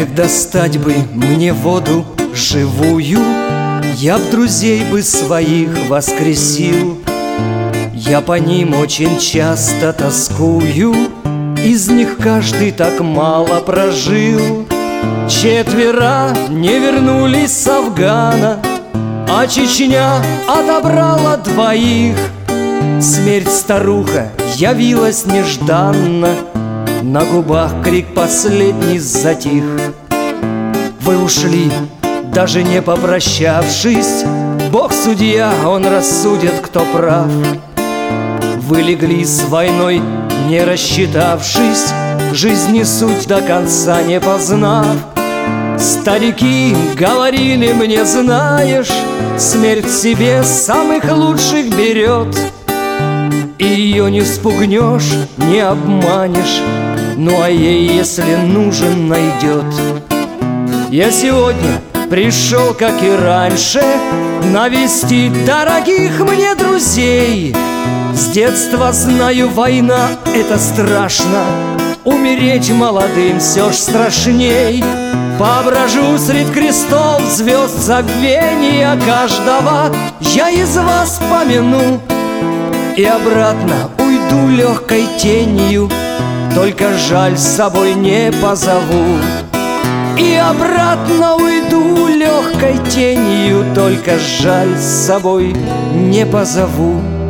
Эх, достать бы мне воду живую, я б друзей бы своих воскресил. Я по ним очень часто тоскую, из них каждый так мало прожил. 4 не вернулись с Афгана, а Чечня отобрала 2. Смерть старуха явилась нежданно, на губах крик последний затих. Вы ушли, даже не попрощавшись, Бог судья, он рассудит, кто прав. Вы легли с войной, не рассчитавшись, жизни суть до конца не познав. Старики говорили мне, знаешь, смерть себе самых лучших берет, и ее не спугнешь, не обманешь, ну а ей, если нужен, найдет. Я сегодня пришел, как и раньше, навестить дорогих мне друзей. С детства знаю, война — это страшно, умереть молодым все ж страшней. Поображу средь крестов, звезд забвения каждого, я из вас помяну и обратно уйду легкой тенью, только жаль, с собой не позову. И обратно уйду легкой тенью, только жаль, с собой не позову.